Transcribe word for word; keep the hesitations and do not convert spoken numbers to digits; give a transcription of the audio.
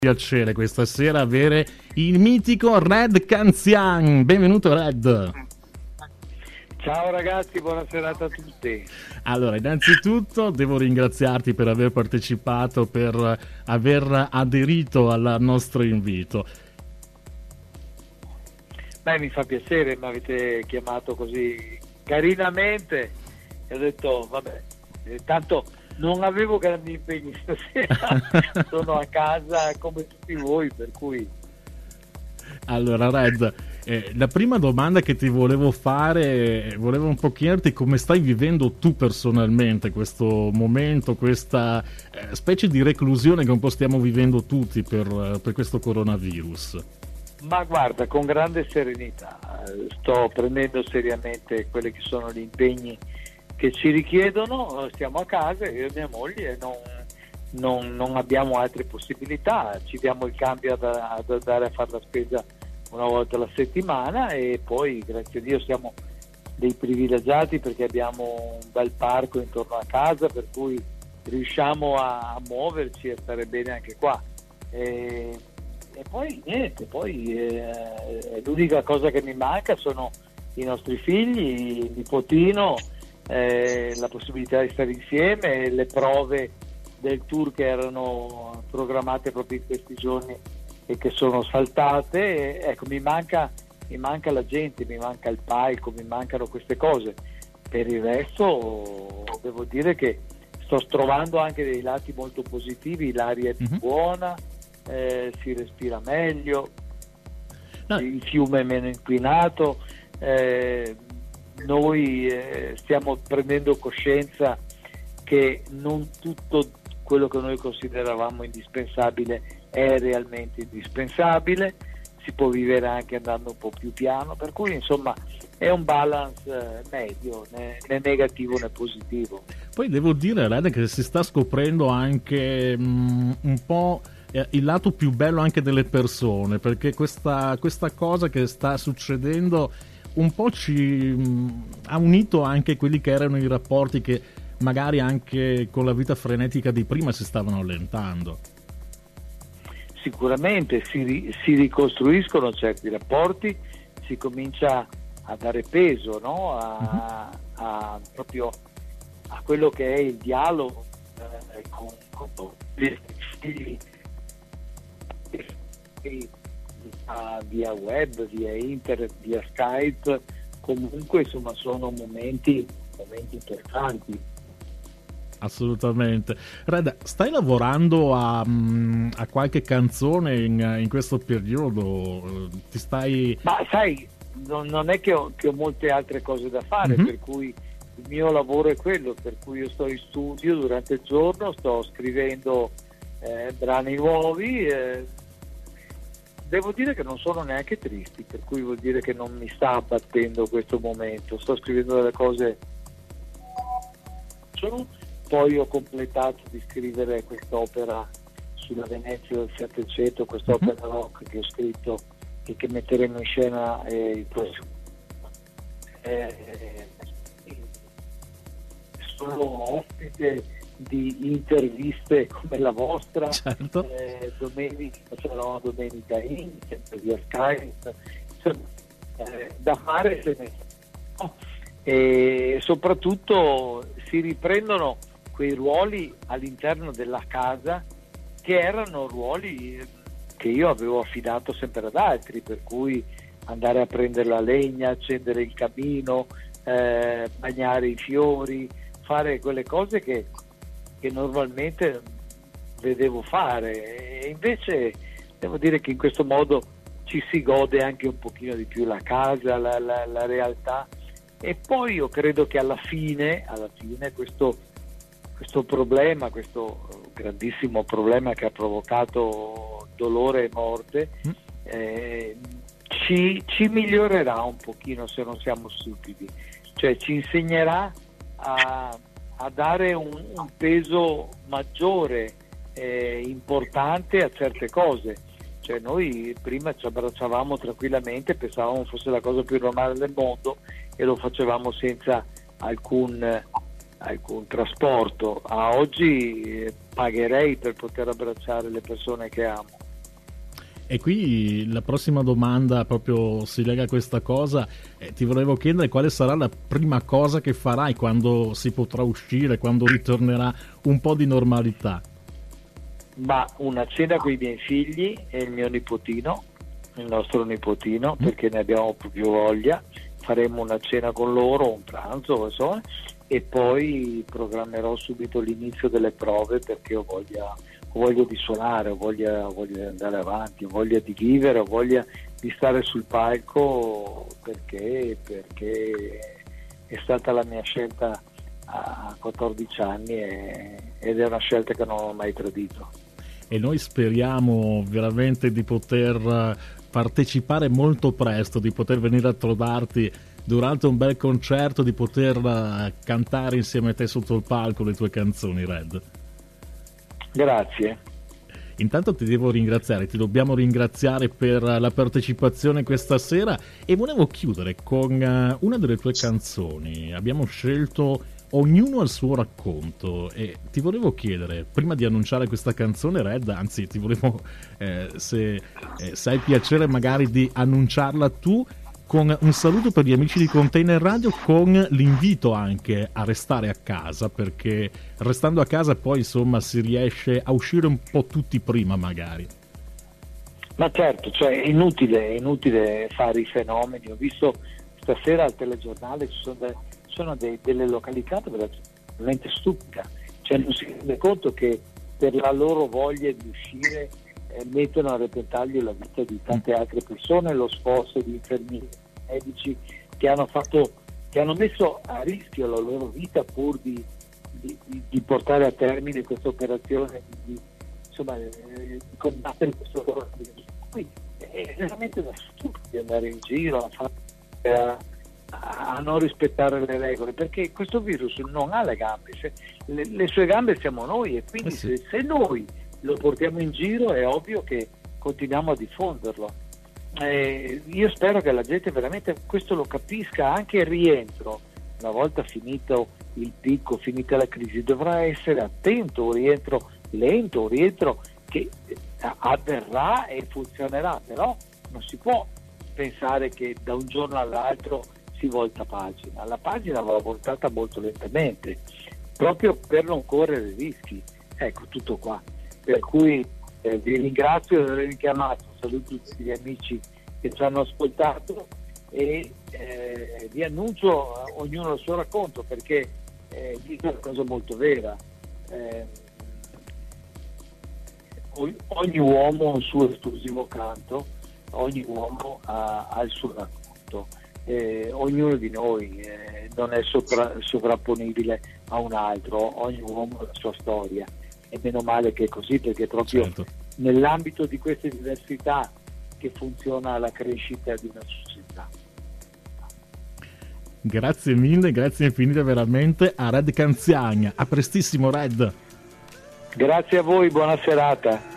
Piacere questa sera avere il mitico Red Canzian. Benvenuto Red. Ciao ragazzi, buona serata a tutti. Allora, innanzitutto devo ringraziarti per aver partecipato, per aver aderito al nostro invito. Beh, mi fa piacere, mi avete chiamato così carinamente e ho detto, vabbè, eh, tanto non avevo grandi impegni stasera, sono a casa come tutti voi, per cui... Allora Red, eh, la prima domanda che ti volevo fare, volevo un po' chiederti come stai vivendo tu personalmente questo momento, questa eh, specie di reclusione che un po' stiamo vivendo tutti per, per questo coronavirus. Ma guarda, con grande serenità, sto prendendo seriamente quelli che sono gli impegni che ci richiedono, stiamo a casa, io e mia moglie, non, non, non abbiamo altre possibilità, ci diamo il cambio ad, ad andare a fare la spesa una volta alla settimana e poi grazie a Dio siamo dei privilegiati perché abbiamo un bel parco intorno a casa per cui riusciamo a, a muoverci e a stare bene anche qua. E, e poi niente, poi eh, l'unica cosa che mi manca sono i nostri figli, il nipotino, eh, la possibilità di stare insieme, le prove del tour che erano programmate proprio in questi giorni e che sono saltate. E, ecco, mi manca, mi manca la gente, mi manca il palco, mi mancano queste cose. Per il resto devo dire che sto trovando anche dei lati molto positivi, l'aria è più mm-hmm. buona, eh, si respira meglio, no. Il fiume è meno inquinato, eh, noi eh, stiamo prendendo coscienza che non tutto quello che noi consideravamo indispensabile è realmente indispensabile, si può vivere anche andando un po' più piano, per cui insomma è un balance eh, medio, né, né negativo né positivo. Poi devo dire Red, che si sta scoprendo anche mh, un po' eh, il lato più bello anche delle persone, perché questa, questa cosa che sta succedendo un po' ci mh, ha unito anche quelli che erano i rapporti che magari anche con la vita frenetica di prima si stavano allentando. Sicuramente si, si ricostruiscono certi rapporti, si comincia a dare peso, no? a, uh-huh. a, proprio a quello che è il dialogo eh, con, con gli figli via web, via internet, via Skype, comunque insomma sono momenti, momenti importanti. Assolutamente. Red, stai lavorando a, a qualche canzone in, in questo periodo? Ti stai... Ma sai, non, non è che ho, che ho molte altre cose da fare, mm-hmm. per cui il mio lavoro è quello, per cui io sto in studio durante il giorno, sto scrivendo eh, brani nuovi, eh, devo dire che non sono neanche tristi, per cui vuol dire che non mi sta abbattendo questo momento, sto scrivendo delle cose... Poi ho completato di scrivere quest'opera sulla Venezia del Settecento, quest'opera mm-hmm. rock che ho scritto e che metteremo in scena eh, il prossimo. Eh, sono ospite di interviste come la vostra, certo. eh, domenica sarò domenica in, sempre via Skype, insomma, eh, da fare se ne so. E soprattutto si riprendono quei ruoli all'interno della casa che erano ruoli che io avevo affidato sempre ad altri, per cui andare a prendere la legna, accendere il camino, eh, bagnare i fiori, fare quelle cose che, che normalmente vedevo fare, e invece devo dire che in questo modo ci si gode anche un pochino di più la casa, la, la, la realtà. E poi io credo che alla fine, alla fine questo, questo problema, questo grandissimo problema che ha provocato dolore e morte, eh, ci, ci migliorerà un pochino se non siamo stupidi, cioè ci insegnerà a, a dare un, un peso maggiore, eh, importante a certe cose. Cioè noi prima ci abbracciavamo tranquillamente, pensavamo fosse la cosa più normale del mondo e lo facevamo senza alcun, alcun trasporto. A oggi eh, pagherei per poter abbracciare le persone che amo. E qui la prossima domanda proprio si lega a questa cosa, eh, ti volevo chiedere quale sarà la prima cosa che farai quando si potrà uscire, quando ritornerà un po' di normalità. Ma una cena con i miei figli e il mio nipotino, il nostro nipotino, mm. perché ne abbiamo proprio voglia. Faremo una cena con loro, un pranzo, insomma, e poi programmerò subito l'inizio delle prove, perché ho voglia, ho voglia di suonare, ho voglia, ho voglia di andare avanti, ho voglia di vivere, ho voglia di stare sul palco, perché, perché è stata la mia scelta a quattordici anni e, ed è una scelta che non ho mai tradito. E noi speriamo veramente di poter partecipare molto presto, di poter venire a trovarti durante un bel concerto, di poter cantare insieme a te sotto il palco le tue canzoni, Red. Grazie. Intanto ti devo ringraziare, ti dobbiamo ringraziare per la partecipazione questa sera e volevo chiudere con una delle tue canzoni. Abbiamo scelto Ognuno al suo racconto e ti volevo chiedere, prima di annunciare questa canzone, Red, anzi ti volevo, eh, se, eh, se hai piacere magari di annunciarla tu, con un saluto per gli amici di Container Radio, con l'invito anche a restare a casa, perché restando a casa poi insomma si riesce a uscire un po' tutti prima magari. Ma certo, cioè è inutile, è inutile fare i fenomeni. Ho visto stasera al telegiornale ci sono, de, sono de, delle località veramente stupide, cioè non si rende conto che per la loro voglia di uscire eh, mettono a repentaglio la vita di tante altre persone, lo sforzo di infermieri, medici che hanno fatto, che hanno messo a rischio la loro vita pur di, di, di, di portare a termine questa operazione, di, insomma, eh, di combattere questo coronavirus. Quindi è veramente da stupido andare in giro a, fare, a, a non rispettare le regole, perché questo virus non ha le gambe, se, le, le sue gambe siamo noi, e quindi eh sì. se, se noi lo portiamo in giro è ovvio che continuiamo a diffonderlo. Eh, io spero che la gente veramente questo lo capisca. Anche il rientro, una volta finito il picco, finita la crisi, dovrà essere attento, un rientro lento, un rientro che avverrà e funzionerà, però non si può pensare che da un giorno all'altro si volta pagina. La pagina va voltata molto lentamente, proprio per non correre rischi. Ecco, tutto qua. Per cui eh, vi ringrazio di avermi chiamato, saluto tutti gli amici che ci hanno ascoltato e eh, vi annuncio eh, ognuno il suo racconto, perché eh, dico una cosa molto vera. Eh, ogni uomo ha un suo esclusivo canto, ogni uomo ha, ha il suo racconto, eh, ognuno di noi eh, non è sopra, sovrapponibile a un altro, ogni uomo ha la sua storia, e meno male che è così, perché proprio certo. nell'ambito di queste diversità che funziona la crescita di una società. Grazie mille, grazie infinite veramente a Red Canziagna. A prestissimo, Red. Grazie a voi, buona serata.